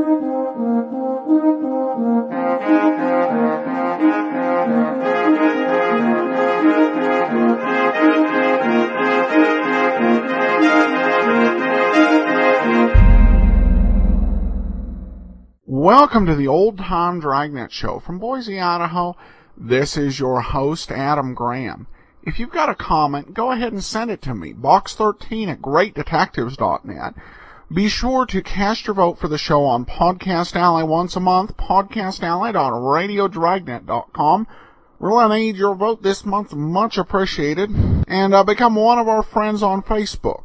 Welcome to the Old Time Dragnet Show. From Boise, Idaho, this is your host, Adam Graham. If you've got a comment, go ahead and send it to me, box13@greatdetectives.net. Be sure to cast your vote for the show on Podcast Alley once a month, podcastalley.radiodragnet.com. We're going to need your vote this month, much appreciated. And become one of our friends on Facebook,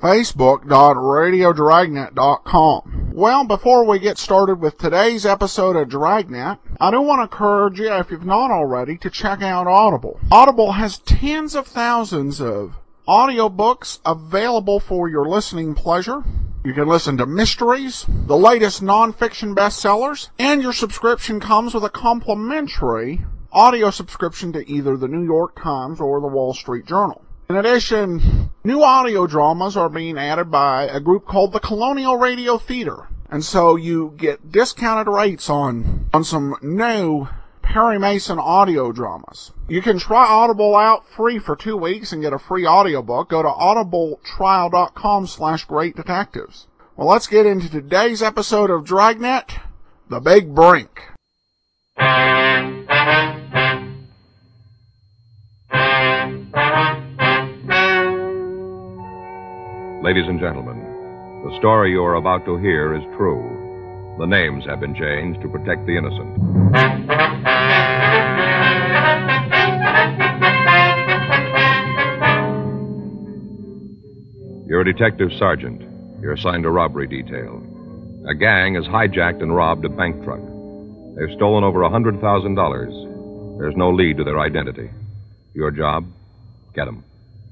facebook.radiodragnet.com. Well, before we get started with today's episode of Dragnet, I do want to encourage you, if you've not already, to check out Audible. Audible has tens of thousands of audiobooks available for your listening pleasure. You can listen to mysteries, the latest nonfiction bestsellers, and your subscription comes with a complimentary audio subscription to either the New York Times or the Wall Street Journal. In addition, new audio dramas are being added by a group called the Colonial Radio Theater. And so you get discounted rates on some new Perry Mason audio dramas. You can try Audible out free for 2 weeks and get a free audiobook. Go to audibletrial.com/greatdetectives. Well, let's get into today's episode of Dragnet, The Big Brink. Ladies and gentlemen, the story you are about to hear is true. The names have been changed to protect the innocent. You're a detective sergeant. You're assigned a robbery detail. A gang has hijacked and robbed a bank truck. They've stolen over $100,000. There's no lead to their identity. Your job? Get them.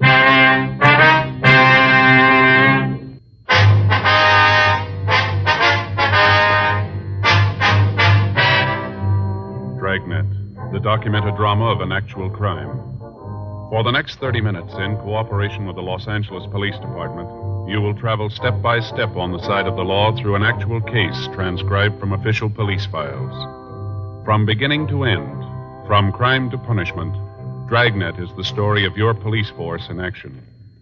Dragnet, the documented drama of an actual crime. For the next 30 minutes, in cooperation with the Los Angeles Police Department, you will travel step by step on the side of the law through an actual case transcribed from official police files. From beginning to end, from crime to punishment, Dragnet is the story of your police force in action.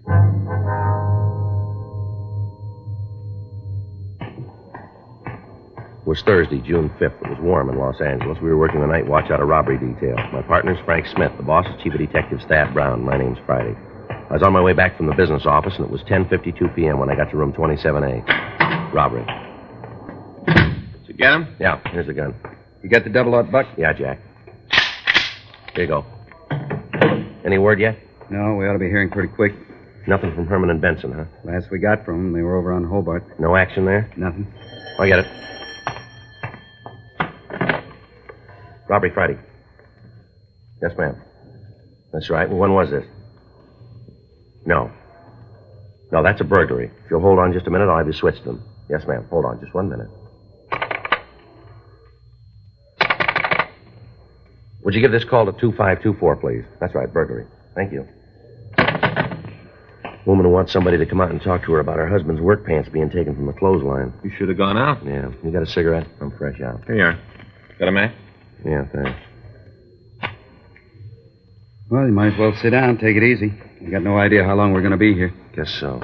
It was Thursday, June 5th. It was warm in Los Angeles. We were working the night watch out of robbery detail. My partner's Frank Smith. The boss is Chief of Detectives Thad Brown. My name's Friday. I was on my way back from the business office, and it was 10:52 p.m. when I got to room 27A. Robbery. Did you get him? Yeah, here's the gun. You got the double-aught buck? Yeah, Jack. Here you go. Any word yet? No, we ought to be hearing pretty quick. Nothing from Herman and Benson, huh? Last we got from them, they were over on Hobart. No action there? Nothing. I get it. Robbery Friday. Yes, ma'am. That's right. Well, when was this? No. No, that's a burglary. If you'll hold on just a minute, I'll have you switch them. Yes, ma'am. Hold on just 1 minute. Would you give this call to 2524, please? That's right, burglary. Thank you. Woman who wants somebody to come out and talk to her about her husband's work pants being taken from the clothesline. You should have gone out. Yeah. You got a cigarette? I'm fresh out. Here you are. Got a match? Yeah, thanks. Well, you might as well sit down. Take it easy. You got no idea how long we're going to be here. Guess so.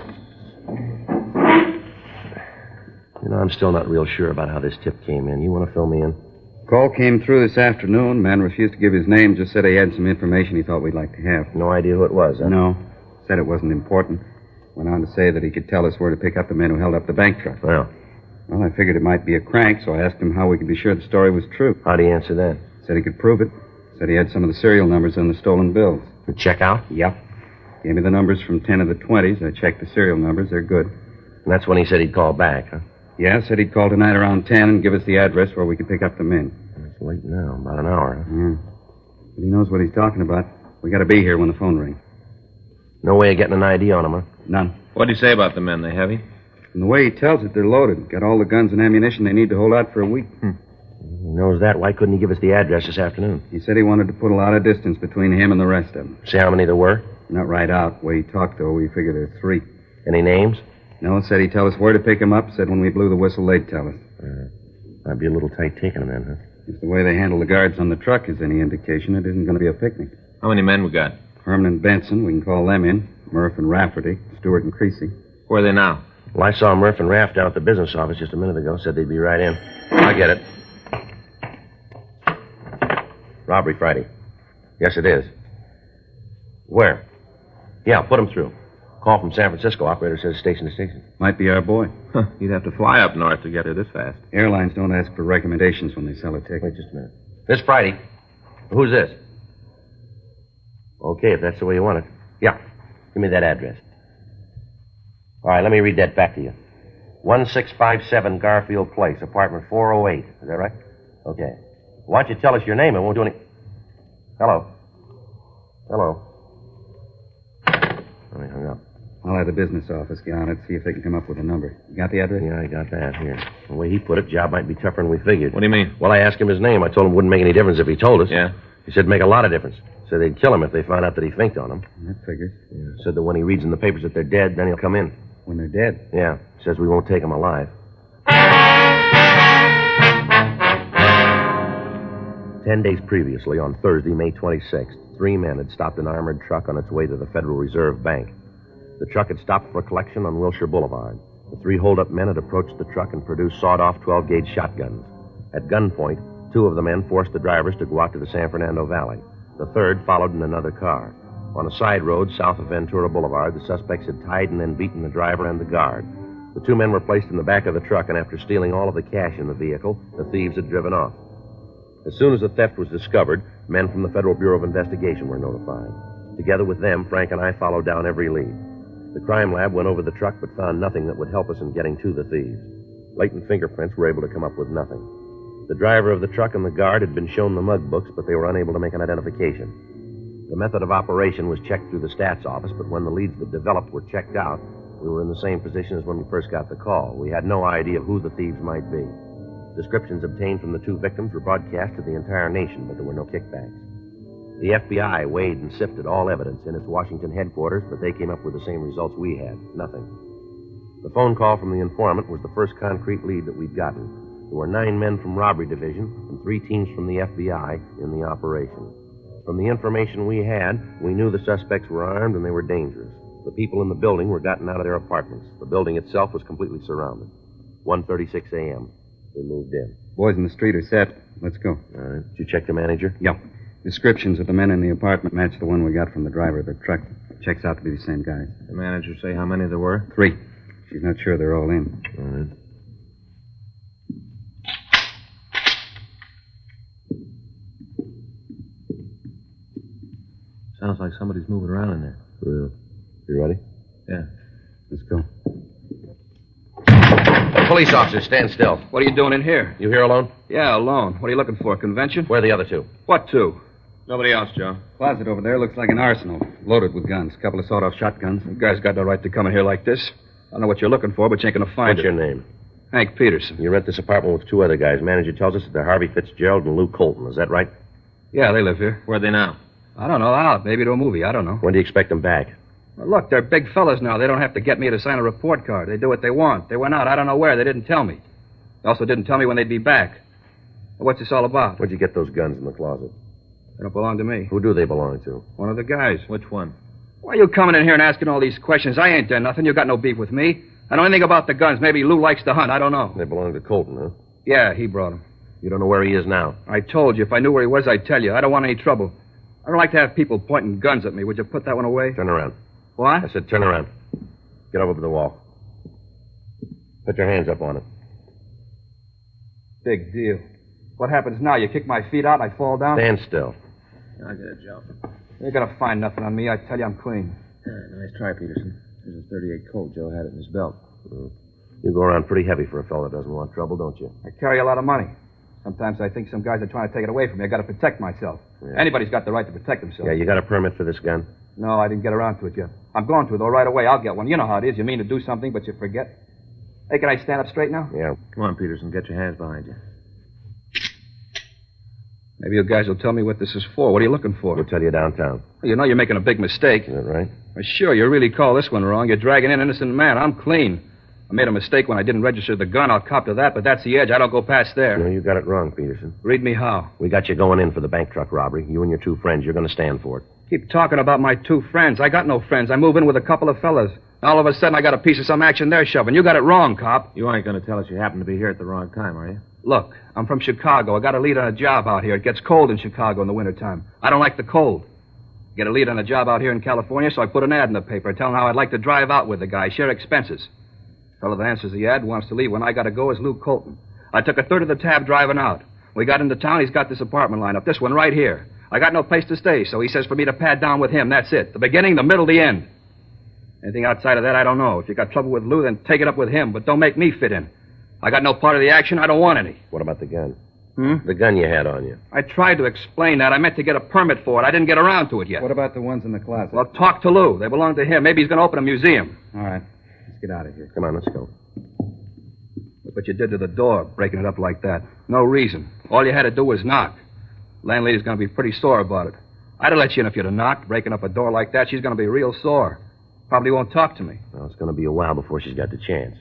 You know, I'm still not real sure about how this tip came in. You want to fill me in? Call came through this afternoon. Man refused to give his name. Just said he had some information he thought we'd like to have. No idea who it was, huh? No. Said it wasn't important. Went on to say that he could tell us where to pick up the men who held up the bank truck. Well, I figured it might be a crank, so I asked him how we could be sure the story was true. how'd he answer that? Said he could prove it. Said he had some of the serial numbers on the stolen bills. The check out? Yep. Gave me the numbers from 10 of the 20s. I checked the serial numbers. They're good. And that's when he said he'd call back, huh? Yeah, said he'd call tonight around 10 and give us the address where we could pick up the men. It's late now. About an hour, huh? Yeah. But he knows what he's talking about. We got to be here when the phone rings. No way of getting an ID on him, huh? None. What'd he say about the men? They heavy? From the way he tells it, they're loaded. Got all the guns and ammunition they need to hold out for a week. He knows that. Why couldn't he give us the address this afternoon? He said he wanted to put a lot of distance between him and the rest of them. See how many there were? Not right out. The way he talked, though, we figured there are 3. Any names? No, said he'd tell us where to pick them up. Said when we blew the whistle, they'd tell us. Might be a little tight taking them then, huh? If the way they handle the guards on the truck is any indication, it isn't going to be a picnic. How many men we got? Herman and Benson, we can call them in. Murph and Rafferty, Stewart and Creasy. Where are they now? Well, I saw Murph and Raff down at the business office just a minute ago. Said they'd be right in. I get it. Robbery Friday. Yes, it is. Where? Yeah, put him through. Call from San Francisco. Operator says station to station. Might be our boy. Huh, you'd have to fly up north to get here this fast. Airlines don't ask for recommendations when they sell a ticket. Wait just a minute. This Friday. Who's this? Okay, if that's the way you want it. Yeah. Give me that address. All right, let me read that back to you. 1657 Garfield Place, apartment 408. Is that right? Okay. Why don't you tell us your name? It won't do any... Hello. Hello. Oh, he hung up. I'll have the business office get on it, see if they can come up with a number. You got the address? Yeah, I got that here. The way he put it, job might be tougher than we figured. What do you mean? Well, I asked him his name. I told him it wouldn't make any difference if he told us. Yeah? He said make a lot of difference. Said they'd kill him if they found out that he finked on them. That figures. Yeah. Said that when he reads in the papers that they're dead, then he'll come in. When they're dead? Yeah. Says we won't take him alive. 10 days previously, on Thursday, May 26th, 3 men had stopped an armored truck on its way to the Federal Reserve Bank. The truck had stopped for collection on Wilshire Boulevard. The 3 hold-up men had approached the truck and produced sawed-off 12-gauge shotguns. At gunpoint, 2 of the men forced the drivers to go out to the San Fernando Valley. The third followed in another car. On a side road south of Ventura Boulevard, the suspects had tied and then beaten the driver and the guard. The 2 men were placed in the back of the truck, and after stealing all of the cash in the vehicle, the thieves had driven off. As soon as the theft was discovered, men from the Federal Bureau of Investigation were notified. Together with them, Frank and I followed down every lead. The crime lab went over the truck but found nothing that would help us in getting to the thieves. Latent fingerprints were able to come up with nothing. The driver of the truck and the guard had been shown the mug books, but they were unable to make an identification. The method of operation was checked through the stats office, but when the leads that developed were checked out, we were in the same position as when we first got the call. We had no idea who the thieves might be. Descriptions obtained from the 2 victims were broadcast to the entire nation, but there were no kickbacks. The FBI weighed and sifted all evidence in its Washington headquarters, but they came up with the same results we had. Nothing. The phone call from the informant was the first concrete lead that we'd gotten. There were 9 men from Robbery Division and 3 teams from the FBI in the operation. From the information we had, we knew the suspects were armed and they were dangerous. The people in the building were gotten out of their apartments. The building itself was completely surrounded. 1:36 a.m. We moved in. Boys in the street are set. Let's go. All right. Did you check the manager? Yep. Descriptions of the men in the apartment match the one we got from the driver of the truck. Checks out to be the same guys. The manager say how many there were? 3. She's not sure they're all in. All right. Sounds like somebody's moving around in there. Yeah. You ready? Yeah. Let's go. Police officer, stand still. What are you doing in here? You here alone? Yeah, alone. What are you looking for? Convention? Where are the other 2? What 2? Nobody else, Joe. Closet over there looks like an arsenal. Loaded with guns. A couple of sawed-off shotguns. You guys got no right to come in here like this. I don't know what you're looking for, but you ain't gonna find What's it. your name? Hank Peterson. You rent this apartment with 2 other guys. Manager tells us that they're Harvey Fitzgerald and Lou Colton. Is that right? Yeah, they live here. Where are they now? I don't know. Out. Maybe to a movie. I don't know. When do you expect them back? Well, look, they're big fellas now. They don't have to get me to sign a report card. They do what they want. They went out. I don't know where. They didn't tell me. They also didn't tell me when they'd be back. What's this all about? Where'd you get those guns in the closet? They don't belong to me. Who do they belong to? One of the guys. Which one? Why are you coming in here and asking all these questions? I ain't done nothing. You got no beef with me. I know anything about the guns. Maybe Lou likes to hunt. I don't know. They belong to Colton, huh? Yeah, he brought them. You don't know where he is now? I told you. If I knew where he was, I'd tell you. I don't want any trouble. I don't like to have people pointing guns at me. Would you put that one away? Turn around. What? I said turn around. Get over to the wall. Put your hands up on it. Big deal. What happens now? You kick my feet out and I fall down? Stand still. I'll get it, Joe. You're going to find nothing on me. I tell you, I'm clean. Nice try, Peterson. There's a .38 Colt. Joe had it in his belt. You go around pretty heavy for a fellow that doesn't want trouble, don't you? I carry a lot of money. Sometimes I think some guys are trying to take it away from me. I got to protect myself. Yeah. Anybody's got the right to protect themselves. Yeah, you got a permit for this gun? No, I didn't get around to it yet. I'm going to, though, right away. I'll get one. You know how it is. You mean to do something, but you forget. Hey, can I stand up straight now? Yeah. Come on, Peterson. Get your hands behind you. Maybe you guys will tell me what this is for. What are you looking for? We'll tell you downtown. You know you're making a big mistake. Is that right? Well, sure, you really call this one wrong. You're dragging in an innocent man. I'm clean. I made a mistake when I didn't register the gun. I'll cop to that, but that's the edge. I don't go past there. No, you got it wrong, Peterson. Read me how. We got you going in for the bank truck robbery. You and your 2 friends, you're going to stand for it. Keep talking about my 2 friends. I got no friends. I move in with a couple of fellas. All of a sudden, I got a piece of some action they're shoving. You got it wrong, cop. You aren't going to tell us you happen to be here at the wrong time, are you? Look, I'm from Chicago. I got a lead on a job out here. It gets cold in Chicago in the wintertime. I don't like the cold. Get a lead on a job out here in California, so I put an ad in the paper telling how I'd like to drive out with the guy, share expenses. The fellow that answers the ad wants to leave when I got to go is Lou Colton. I took a third of the tab driving out. We got into town. He's got this apartment lined up, this one right here. I got no place to stay, so he says for me to pad down with him. That's it. The beginning, the middle, the end. Anything outside of that, I don't know. If you got trouble with Lou, then take it up with him, but don't make me fit in. I got no part of the action. I don't want any. What about the gun? Hmm? The gun you had on you. I tried to explain that. I meant to get a permit for it. I didn't get around to it yet. What about the ones in the closet? Well, talk to Lou. They belong to him. Maybe he's going to open a museum. All right. Let's get out of here. Come on, let's go. Look what you did to the door, breaking it up like that. No reason. All you had to do was knock. Landlady's going to be pretty sore about it. I'd have let you in if you'd have knocked. Breaking up a door like that, she's going to be real sore. Probably won't talk to me. Well, it's going to be a while before she's got the chance.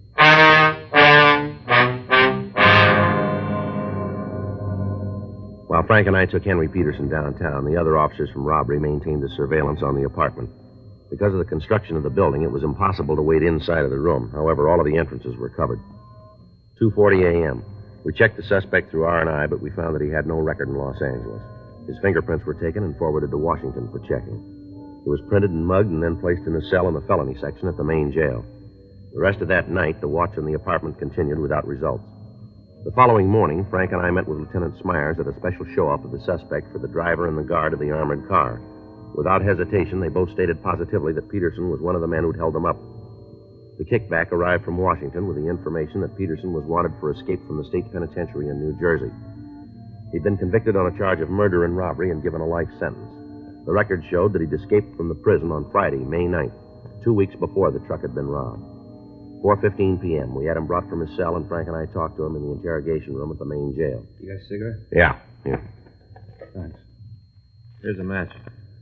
While Frank and I took Henry Peterson downtown, the other officers from robbery maintained the surveillance on the apartment. Because of the construction of the building, it was impossible to wait inside of the room. However, all of the entrances were covered. 2:40 a.m. We checked the suspect through R&I, but we found that he had no record in Los Angeles. His fingerprints were taken and forwarded to Washington for checking. He was printed and mugged and then placed in a cell in the felony section at the main jail. The rest of that night, the watch on the apartment continued without results. The following morning, Frank and I met with Lieutenant Smyers at a special show-up of the suspect for the driver and the guard of the armored car. Without hesitation, they both stated positively that Peterson was one of the men who'd held them up. The kickback arrived from Washington with the information that Peterson was wanted for escape from the state penitentiary in New Jersey. He'd been convicted on a charge of murder and robbery and given a life sentence. The record showed that he'd escaped from the prison on Friday, May 9th, 2 weeks before the truck had been robbed. 4:15 p.m., we had him brought from his cell, and Frank and I talked to him in the interrogation room at the main jail. You got a cigarette? Yeah. Here. Thanks. Here's a match.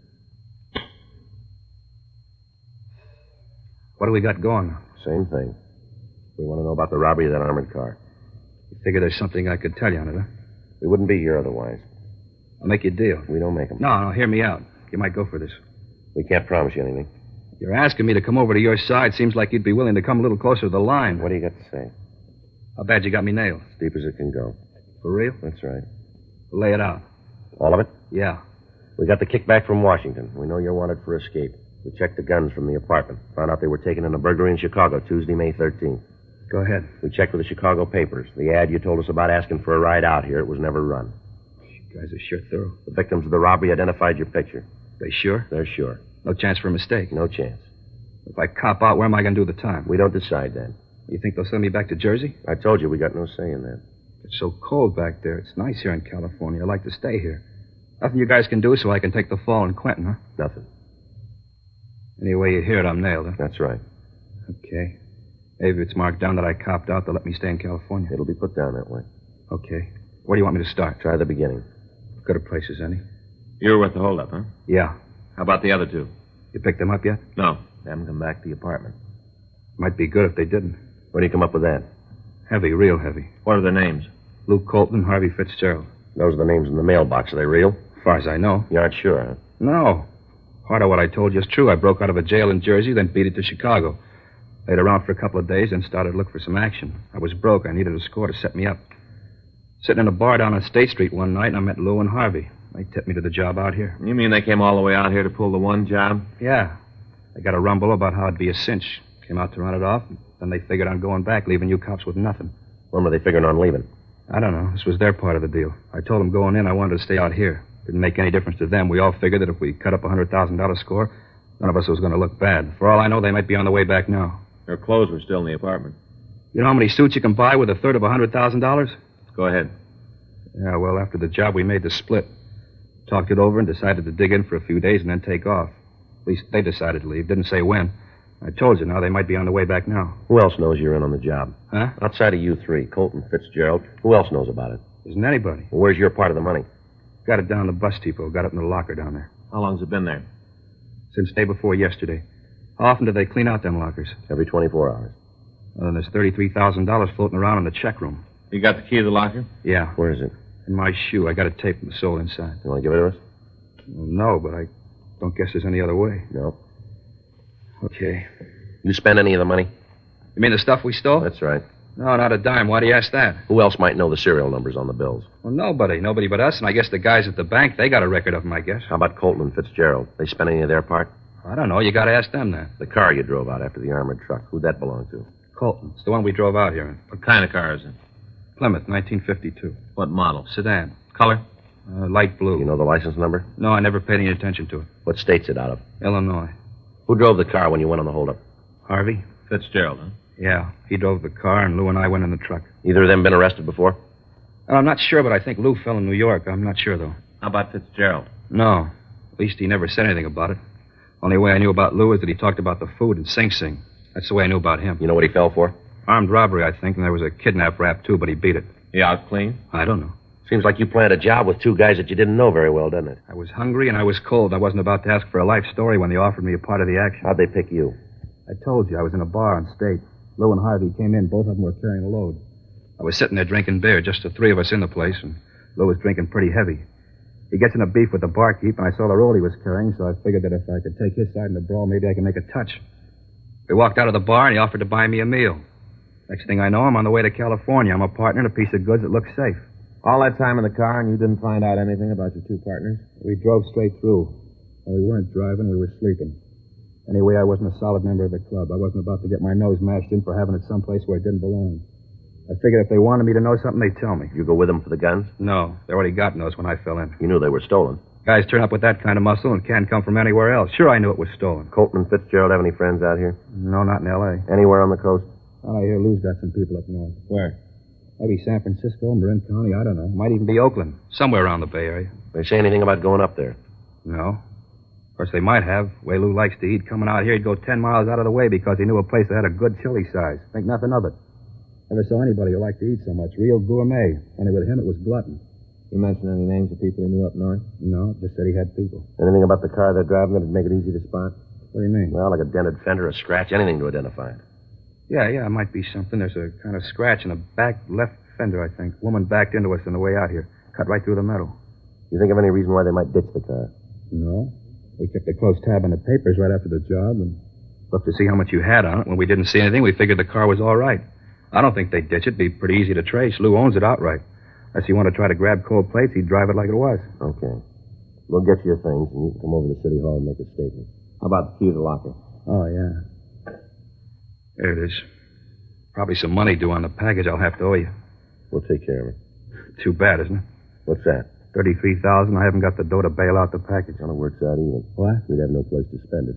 What do we got going? Same thing. We want to know about the robbery of that armored car. You figure there's something I could tell you on it, huh? We wouldn't be here otherwise. I'll make you a deal. We don't make them. No, hear me out. You might go for this. We can't promise you anything. You're asking me to come over to your side. Seems like you'd be willing to come a little closer to the line. What do you got to say? How bad you got me nailed? As deep as it can go. For real? That's right. Lay it out. All of it? Yeah. We got the kickback from Washington. We know you're wanted for escape. We checked the guns from the apartment. Found out they were taken in a burglary in Chicago Tuesday, May 13th. Go ahead. We checked with the Chicago papers. The ad you told us about asking for a ride out here, it was never run. You guys are sure thorough. The victims of the robbery identified your picture. They sure? They're sure. No chance for a mistake. No chance. If I cop out, where am I going to do the time? We don't decide that. You think they'll send me back to Jersey? I told you we got no say in that. It's so cold back there. It's nice here in California. I like to stay here. Nothing you guys can do so I can take the fall in Quentin, huh? Nothing. Anyway, you hear it, I'm nailed, huh? That's right. Okay. Maybe if it's marked down that I copped out, they'll let me stay in California. It'll be put down that way. Okay. Where do you want me to start? Try the beginning. Good a place as any. You were with the holdup, huh? Yeah. How about the other two? You picked them up yet? No. They haven't come back to the apartment. Might be good if they didn't. Where do you come up with that? Heavy, real heavy. What are their names? Luke Colton, Harvey Fitzgerald. Those are the names in the mailbox. Are they real? As far as I know. You aren't sure, huh? No. Part of what I told you is true. I broke out of a jail in Jersey, then beat it to Chicago. Laid around for a couple of days, then started to look for some action. I was broke. I needed a score to set me up. Sitting in a bar down on State Street one night, and I met Lou and Harvey. They tipped me to the job out here. You mean they came all the way out here to pull the one job? Yeah. They got a rumble about how it'd be a cinch. Came out to run it off, then they figured on going back, leaving you cops with nothing. When were they figuring on leaving? I don't know. This was their part of the deal. I told them going in I wanted to stay out here. Didn't make any difference to them. We all figured that if we cut up a $100,000 score, none of us was going to look bad. For all I know, they might be on the way back now. Their clothes were still in the apartment. You know how many suits you can buy with a third of $100,000? Go ahead. Yeah, well, after the job, we made the split. Talked it over and decided to dig in for a few days and then take off. At least they decided to leave. Didn't say when. I told you now, they might be on the way back now. Who else knows you're in on the job? Huh? Outside of you three, Colton, Fitzgerald, who else knows about it? Isn't anybody. Well, where's your part of the money? Got it down the bus depot. Got it in the locker down there. How long's it been there? Since day before yesterday. How often do they clean out them lockers? Every 24 hours. And there's $33,000 floating around in the check room. You got the key to the locker? Yeah, Where is it? in my shoe. I got it taped and sold inside. You want to give it to us? Well, no, but I don't guess there's any other way. No. Okay. You spend any of the money? You mean the stuff we stole? That's right. No, not a dime. Why do you ask that? Who else might know the serial numbers on the bills? Well, nobody. Nobody but us, and I guess the guys at the bank, they got a record of them, I guess. How about Colton and Fitzgerald? They spend any of their part? I don't know. You got to ask them that. The car you drove out after the armored truck. Who'd that belong to? Colton. It's the one we drove out here in. What kind of car is it? Plymouth, 1952. What model? Sedan. Color? Light blue. You know the license number? No, I never paid any attention to it. What state's it out of? Illinois. Who drove the car when you went on the holdup? Harvey? Fitzgerald, huh? Yeah, he drove the car, and Lou and I went in the truck. Either of them been arrested before? I'm not sure, but I think Lou fell in New York. I'm not sure, though. How about Fitzgerald? No. At least he never said anything about it. Only way I knew about Lou is that he talked about the food in Sing Sing. That's the way I knew about him. You know what he fell for? Armed robbery, I think, and there was a kidnap rap, too, but he beat it. He out clean? I don't know. Seems like you planned a job with two guys that you didn't know very well, doesn't it? I was hungry and I was cold. I wasn't about to ask for a life story when they offered me a part of the action. How'd they pick you? I told you, I was in a bar on State. Lou and Harvey came in. Both of them were carrying a load. I was sitting there drinking beer, just the three of us in the place, and Lou was drinking pretty heavy. He gets in a beef with the barkeep, and I saw the roll he was carrying, so I figured that if I could take his side in the brawl, maybe I could make a touch. We walked out of the bar, and he offered to buy me a meal. Next thing I know, I'm on the way to California. I'm a partner in a piece of goods that looks safe. All that time in the car, and you didn't find out anything about your two partners? We drove straight through. Well, we weren't driving, we were sleeping. Anyway, I wasn't a solid member of the club. I wasn't about to get my nose mashed in for having it someplace where it didn't belong. I figured if they wanted me to know something, they'd tell me. Did you go with them for the guns? No, they already got those when I fell in. You knew they were stolen. Guys turn up with that kind of muscle and can't come from anywhere else. Sure, I knew it was stolen. Colton and Fitzgerald have any friends out here? No, not in L.A. Anywhere on the coast? Well, I hear Lou's got some people up north. Where? Maybe San Francisco, Marin County, I don't know. Might even be Oakland. Somewhere around the Bay Area. They say anything about going up there? No. Of course, they might have. The way Lou likes to eat, coming out here, he'd go 10 miles out of the way because he knew a place that had a good chili size. Think nothing of it. Never saw anybody who liked to eat so much. Real gourmet. Only with him, it was glutton. You mentioned any names of people he knew up north? No, just said he had people. Anything about the car they're driving that'd make it easy to spot? What do you mean? Well, like a dented fender, a scratch, anything to identify it. Yeah, it might be something. There's a kind of scratch in the back left fender, I think. Woman backed into us on the way out here. Cut right through the metal. You think of any reason why they might ditch the car? No. We kept a close tab on the papers right after the job and looked to see how much you had on it. When we didn't see anything, we figured the car was all right. I don't think they'd ditch it. It'd be pretty easy to trace. Lou owns it outright. Unless you want to try to grab cold plates, he'd drive it like it was. Okay. We'll get you your things, and you can come over to City Hall and make a statement. How about the key to the locker? Oh, yeah. There it is. Probably some money due on the package I'll have to owe you. We'll take care of it. Too bad, isn't it? What's that? $33,000. I haven't got the dough to bail out the package. Well, it works out even. What? We'd have no place to spend it.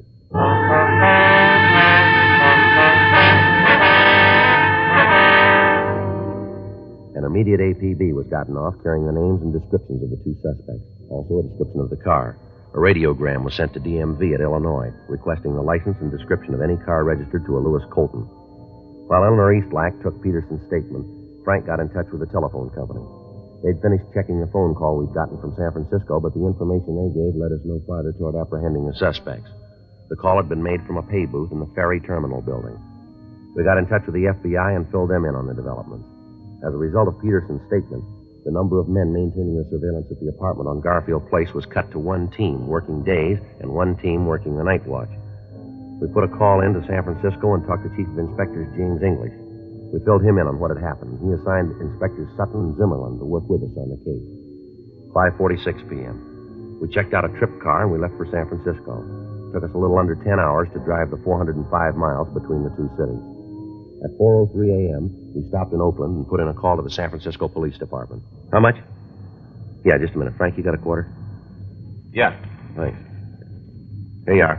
An immediate APB was gotten off carrying the names and descriptions of the two suspects. Also a description of the car. A radiogram was sent to DMV at Illinois, requesting the license and description of any car registered to a Lewis Colton. While Eleanor Eastlack took Peterson's statement, Frank got in touch with the telephone company. They'd finished checking the phone call we'd gotten from San Francisco, but the information they gave led us no farther toward apprehending the suspects. The call had been made from a pay booth in the ferry terminal building. We got in touch with the FBI and filled them in on the developments. As a result of Peterson's statement, the number of men maintaining the surveillance at the apartment on Garfield Place was cut to one team working days and one team working the night watch. We put a call in to San Francisco and talked to Chief of Inspectors James English. We filled him in on what had happened. He assigned Inspectors Sutton and Zimmerman to work with us on the case. 5:46 p.m. We checked out a trip car and we left for San Francisco. It took us a little under 10 hours to drive the 405 miles between the two cities. At 4:03 a.m., we stopped in Oakland and put in a call to the San Francisco Police Department. How much? Yeah, just a minute. Frank, you got a quarter? Yeah. Thanks. Here you are.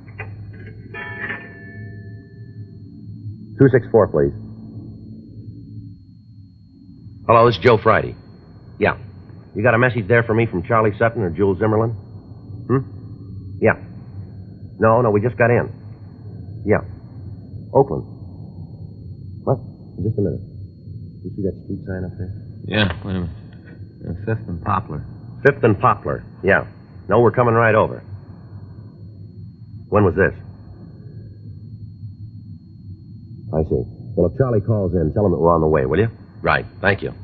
264, please. Hello, this is Joe Friday. Yeah. You got a message there for me from Charlie Sutton or Jules Zimmerman? Yeah. No, we just got in. Yeah. Oakland. What? Just a minute. You see that street sign up there? Yeah, wait a minute. 5th and Poplar. 5th and Poplar. Yeah. No, we're coming right over. When was this? I see. Well, if Charlie calls in, tell him that we're on the way, will you? Right. Thank you.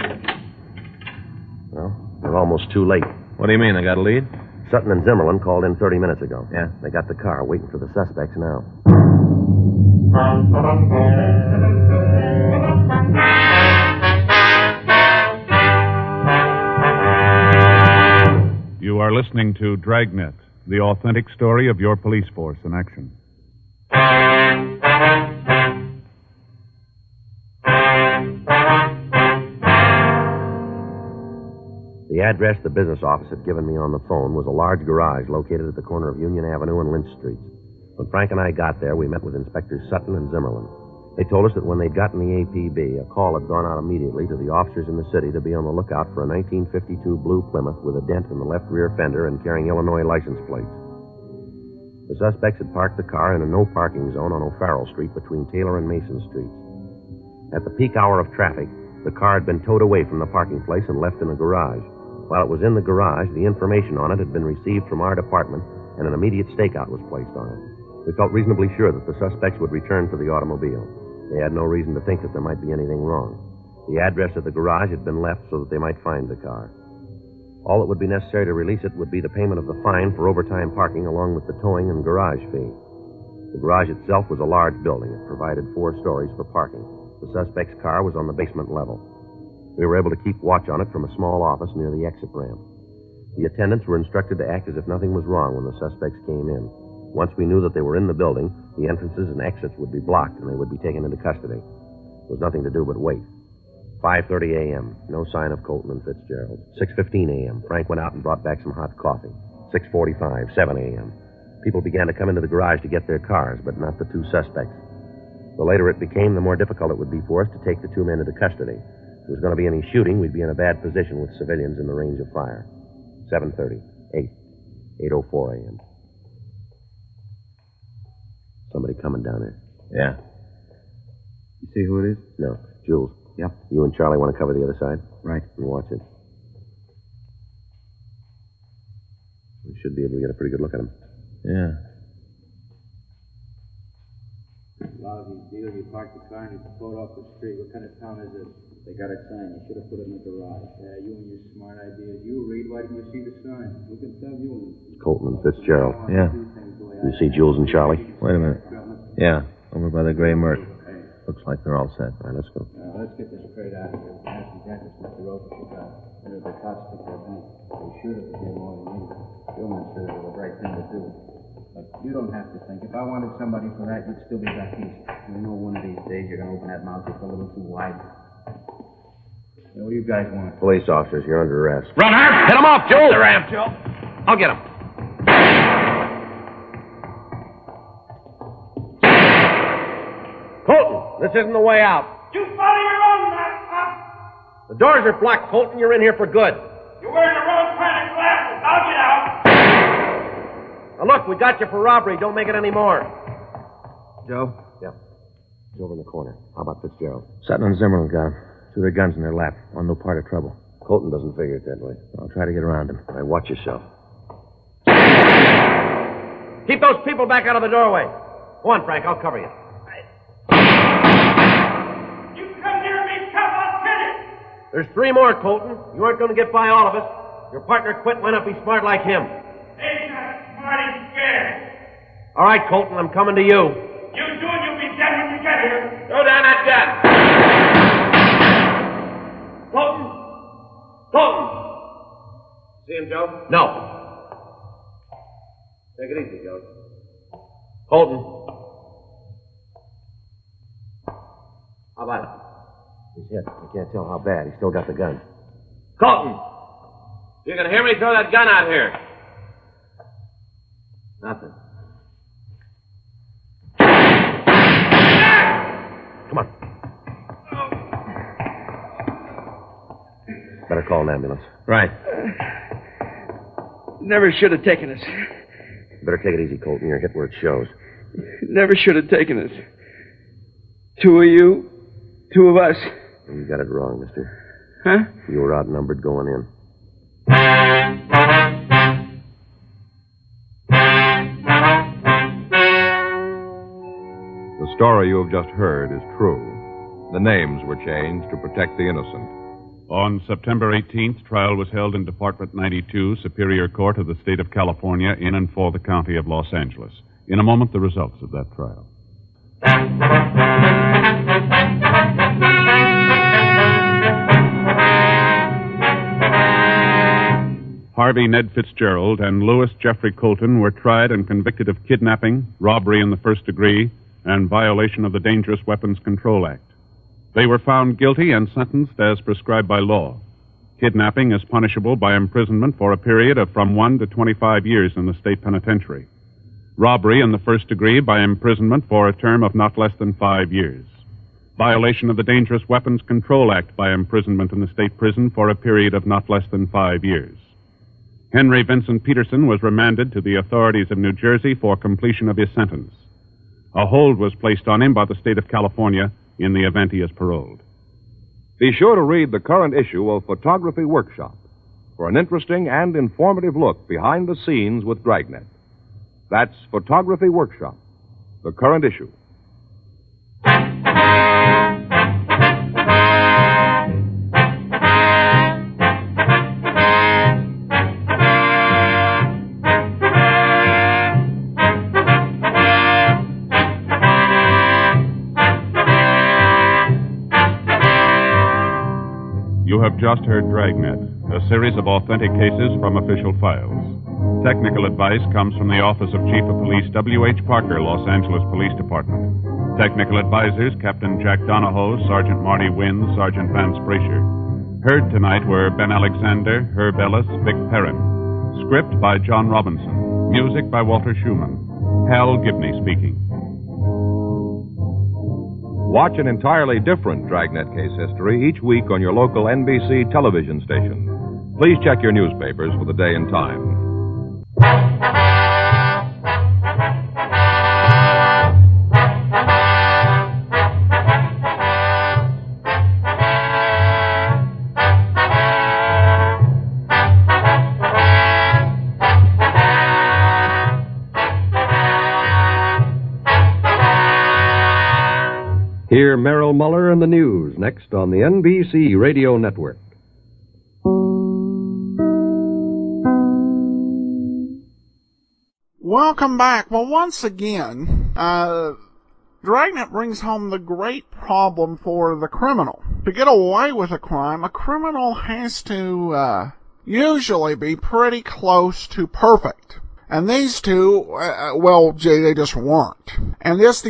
Well, we're almost too late. What do you mean, they got a lead? Sutton and Zimmerman called in 30 minutes ago. Yeah. They got the car waiting for the suspects now. You are listening to Dragnet, the authentic story of your police force in action. The address the business office had given me on the phone was a large garage located at the corner of Union Avenue and Lynch Streets. When Frank and I got there, we met with Inspectors Sutton and Zimmerman. They told us that when they'd gotten the APB, a call had gone out immediately to the officers in the city to be on the lookout for a 1952 blue Plymouth with a dent in the left rear fender and carrying Illinois license plates. The suspects had parked the car in a no-parking zone on O'Farrell Street between Taylor and Mason Streets. At the peak hour of traffic, the car had been towed away from the parking place and left in a garage. While it was in the garage, the information on it had been received from our department, and an immediate stakeout was placed on it. We felt reasonably sure that the suspects would return for the automobile. They had no reason to think that there might be anything wrong. The address of the garage had been left so that they might find the car. All that would be necessary to release it would be the payment of the fine for overtime parking along with the towing and garage fee. The garage itself was a large building. It provided 4 stories for parking. The suspect's car was on the basement level. We were able to keep watch on it from a small office near the exit ramp. The attendants were instructed to act as if nothing was wrong when the suspects came in. Once we knew that they were in the building, the entrances and exits would be blocked and they would be taken into custody. There was nothing to do but wait. 5:30 a.m., no sign of Colton and Fitzgerald. 6:15 a.m., Frank went out and brought back some hot coffee. 6:45, 7 a.m. People began to come into the garage to get their cars, but not the 2 suspects. The later it became, the more difficult it would be for us to take the 2 men into custody. If there was going to be any shooting, we'd be in a bad position with civilians in the range of fire. 7:30, 8, 8:04 a.m. Somebody coming down there. Yeah. You see who it is? No, Jules. Yep. You and Charlie want to cover the other side? Right. And watch it. We should be able to get a pretty good look at him. Yeah. Lousy deal. You parked the car and you float off the street. What kind of town is this? They got a sign. You should have put it in the garage. Yeah, you and your smart ideas. You read. Why didn't you see the sign? We can tell you. Colton and Fitzgerald. Yeah. You see Jules and Charlie? Wait a minute. Yeah, over by the gray Merc. Looks like they're all set. All right, let's go. Let's get this straight out of here. Nancy Jenkins, Mr. Roper, Chicago. The cops took their bank. They should have been more than me. Gilman said it was the right thing to do. But you don't have to think. If I wanted somebody for that, you'd still be back east. You know one of these days you're going to open that mouth just a little too wide. What do you guys want? Police officers, you're under arrest. Run, Herb! Hit him off, Joe! The ramp, Joe. I'll get him. Colton, this isn't the way out. You follow your own map, Pop. The doors are blocked, Colton. You're in here for good. You're wearing the wrong kind of glasses. I'll get out. Now, look, we got you for robbery. Don't make it any more. Joe? Yeah. He's over in the corner. How about Fitzgerald? Sutton and Zimmerman got him. 2 of their guns in their lap. On no part of trouble. Colton doesn't figure it that way. I'll try to get around him. All right, watch yourself. Keep those people back out of the doorway. Go on, Frank. I'll cover you. You come near me, tough, I'll kill you. There's 3 more, Colton. You aren't going to get by all of us. Your partner quit. Why not be smart like him? He's not smart, he's scared. All right, Colton, I'm coming to you. You do and you'll be dead when you get here. Throw down that gun. Colton! Colton! See him, Joe? No. Take it easy, Joe. Colton. How about it? He's hit. I can't tell how bad. He's still got the gun. Colton! You can hear me? Throw that gun out here. Nothing. Come on. Better call an ambulance. Right. Never should have taken us. Better take it easy, Colton. You're hit where it shows. Never should have taken us. 2 of you, 2 of us. You got it wrong, mister. Huh? You were outnumbered going in. The story you have just heard is true. The names were changed to protect the innocent. On September 18th, trial was held in Department 92, Superior Court of the State of California, in and for the County of Los Angeles. In a moment, the results of that trial. Harvey Ned Fitzgerald and Louis Jeffrey Colton were tried and convicted of kidnapping, robbery in the first degree, and violation of the Dangerous Weapons Control Act. They were found guilty and sentenced as prescribed by law. Kidnapping is punishable by imprisonment for a period of from 1 to 25 years in the state penitentiary. Robbery in the first degree by imprisonment for a term of not less than 5 years. Violation of the Dangerous Weapons Control Act by imprisonment in the state prison for a period of not less than 5 years. Henry Vincent Peterson was remanded to the authorities of New Jersey for completion of his sentence. A hold was placed on him by the state of California in the event he is paroled. Be sure to read the current issue of Photography Workshop for an interesting and informative look behind the scenes with Dragnet. That's Photography Workshop, the current issue. You have just heard Dragnet, a series of authentic cases from official files. Technical advice comes from the Office of Chief of Police W.H. Parker, Los Angeles Police Department. Technical advisors, Captain Jack Donahoe, Sergeant Marty Wynn, Sergeant Vance Brasher. Heard tonight were Ben Alexander, Herb Ellis, Vic Perrin. Script by John Robinson. Music by Walter Schumann. Hal Gibney speaking. Watch an entirely different Dragnet case history each week on your local NBC television station. Please check your newspapers for the day and time. Hear Merrill Muller and the news next on the NBC Radio Network. Welcome back. Well, once again, Dragnet brings home the great problem for the criminal. To get away with a crime, a criminal has to usually be pretty close to perfect. And these two, they just weren't. And this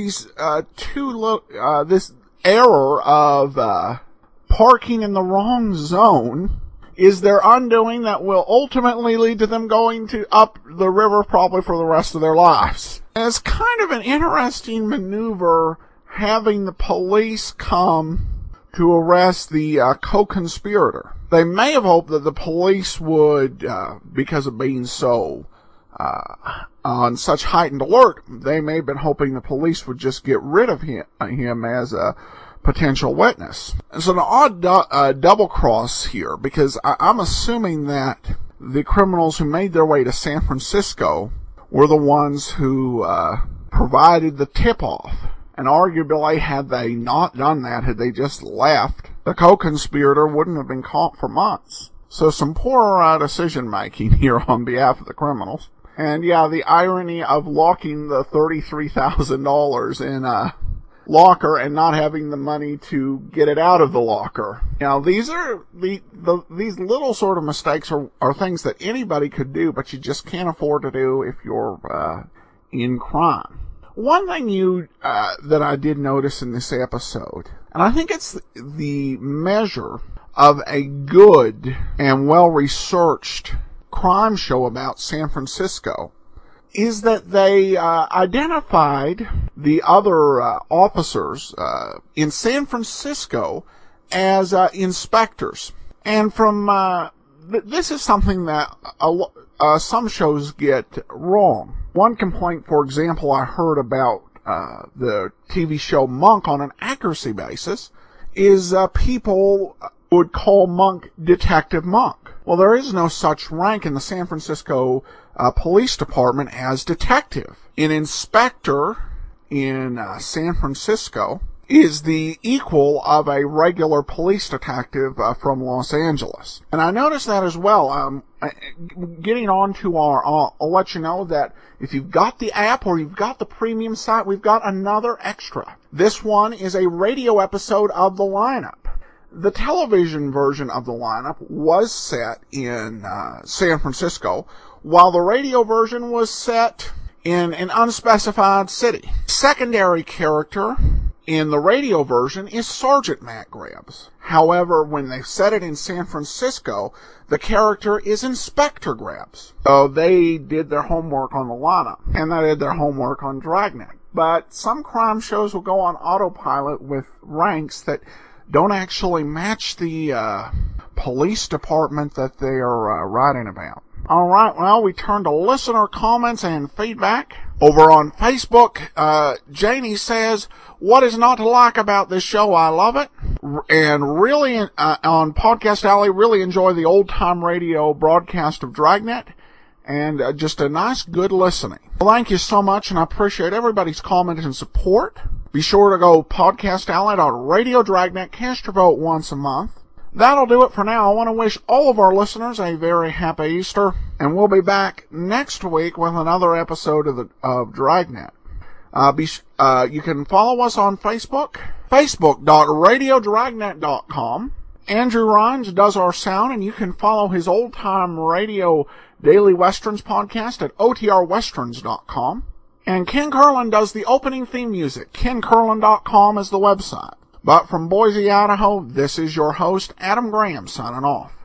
error of parking in the wrong zone is their undoing that will ultimately lead to them going up the river probably for the rest of their lives. And it's kind of an interesting maneuver having the police come to arrest the co-conspirator. They may have hoped that the police would, because of being so on such heightened alert, they may have been hoping the police would just get rid of him as a potential witness. It's an odd double cross here, because I'm assuming that the criminals who made their way to San Francisco were the ones who provided the tip-off. And arguably, had they not done that, had they just left, the co-conspirator wouldn't have been caught for months. So some poor decision-making here on behalf of the criminals. And yeah, the irony of locking the $33,000 in a locker and not having the money to get it out of the locker. Now, these are these little sort of mistakes are things that anybody could do, but you just can't afford to do if you're in crime. One thing that I did notice in this episode, and I think it's the measure of a good and well-researched crime show about San Francisco, is that they identified the other officers in San Francisco as inspectors. And from this is something that some shows get wrong. One complaint, for example, I heard about the TV show Monk on an accuracy basis is people would call Monk Detective Monk. Well, there is no such rank in the San Francisco Police Department as detective. An inspector in San Francisco is the equal of a regular police detective from Los Angeles. And I noticed that as well. Getting on to I'll let you know that if you've got the app or you've got the premium site, we've got another extra. This one is a radio episode of The Lineup. The television version of The Lineup was set in San Francisco, while the radio version was set in an unspecified city. Secondary character in the radio version is Sergeant Matt Graves. However, when they set it in San Francisco, the character is Inspector Graves. So they did their homework on The Lineup, and they did their homework on Dragnet. But some crime shows will go on autopilot with ranks that don't actually match the police department that they are writing about. All right, well, we turn to listener comments and feedback. Over on Facebook, Janie says, "What is not to like about this show? I love it." And really, on Podcast Alley, really enjoy the old-time radio broadcast of Dragnet. And just a nice, good listening. Well, thank you so much, and I appreciate everybody's comments and support. Be sure to go podcastalley.radio Dragnet, cast your vote once a month. That'll do it for now. I want to wish all of our listeners a very happy Easter, and we'll be back next week with another episode of Dragnet. You can follow us on Facebook, facebook.radiodragnet.com. Andrew Rhines does our sound, and you can follow his old-time radio Daily Westerns podcast at otrwesterns.com. And Ken Curlin does the opening theme music. KenCurlin.com is the website. But from Boise, Idaho, this is your host, Adam Graham, signing off.